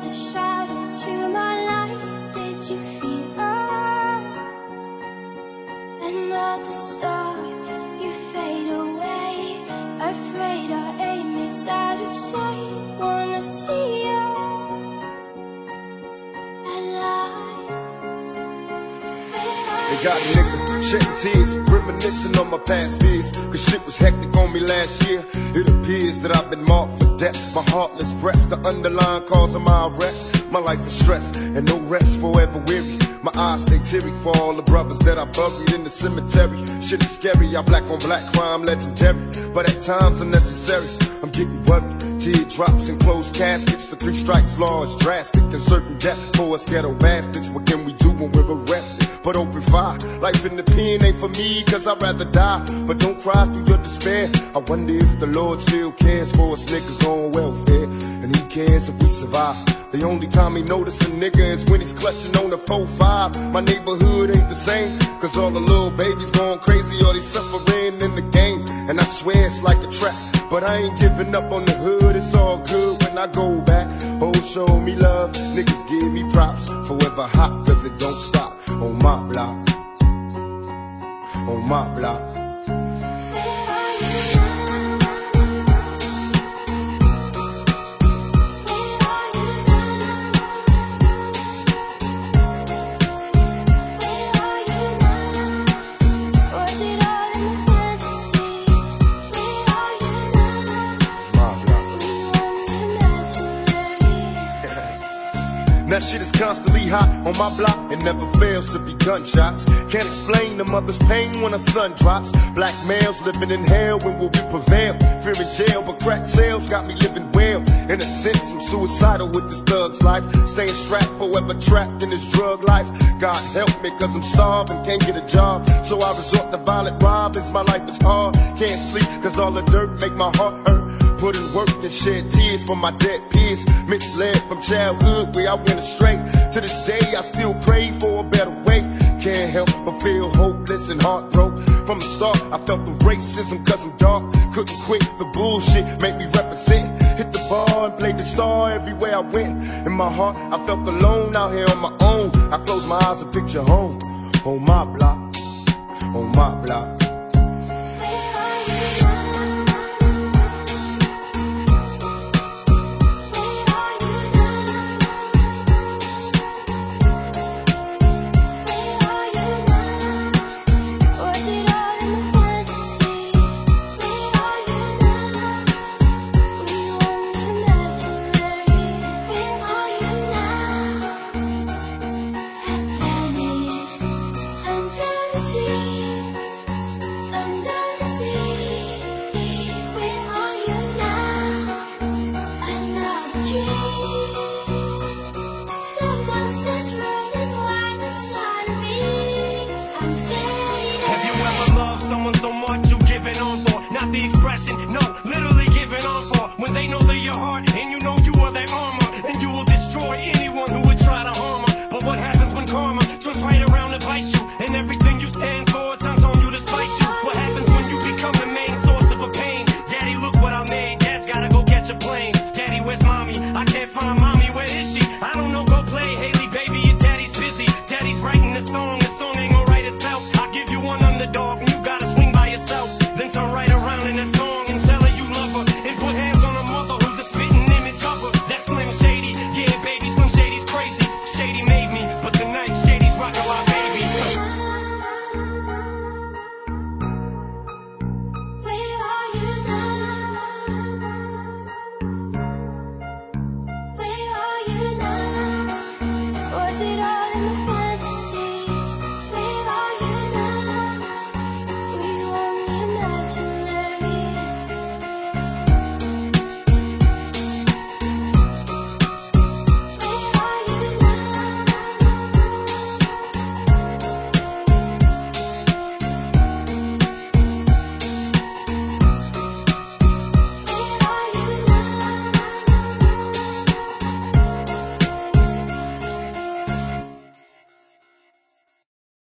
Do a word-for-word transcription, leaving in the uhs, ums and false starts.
another shadow to my life. Did you feel us? Another star, you fade away. Afraid our aim is out of sight. Wanna see us alive. They got a nigga shedding tears, reminiscing on my past fears. Cause shit was hectic on me last year. It appears that I've been marked for death. My heartless breath, the underlying cause of my arrest. My life is stress and no rest, forever weary. My eyes stay teary for all the brothers that I buried in the cemetery. Shit is scary, I black on black crime legendary. But at times unnecessary, I'm getting worried. Teardrops and closed caskets, the three strikes law is drastic. And certain death for us ghetto bastards. What can we do when we're arrested? But open fire, life in the pen ain't for me, cause I'd rather die. But don't cry through your despair. I wonder if the Lord still cares for us niggas on welfare. And he cares if we survive. The only time he notice a nigga is when he's clutching on the four five. My neighborhood ain't the same, cause all the little babies going crazy or they suffering in the game. And I swear it's like a trap, but I ain't giving up on the hood. It's all good when I go back. Oh, show me love, niggas give me props. Forever hot, cause it don't stop. On my block, on my block. That shit is constantly hot on my block. It never fails to be gunshots. Can't explain the mother's pain when her son drops. Black males living in hell, when will we prevail? Fear in jail, but crack sales got me living well. In a sense, I'm suicidal with this thug's life. Staying strapped, forever trapped in this drug life. God help me, cause I'm starving, can't get a job. So I resort to violent robins, my life is hard. Can't sleep, cause all the dirt make my heart hurt. Put in work and shed tears for my dead peers. Misled from childhood where I went astray. To this day I still pray for a better way. Can't help but feel hopeless and heartbroken. From the start I felt the racism cause I'm dark. Couldn't quit the bullshit, make me represent. Hit the bar and played the star everywhere I went. In my heart I felt alone out here on my own. I closed my eyes and picture home. On my block, on my block. No, literally giving on for when they know they're your heart and you know you are their armor, and you will destroy anyone who would try to harm her. But what happens when karma turns right around to bite you, and everything you stand for turns on you to spite you? What happens when you become the main source of a pain? Daddy, look what I made. Dad's gotta go catch a plane. Daddy, where's mommy? I can't find mommy.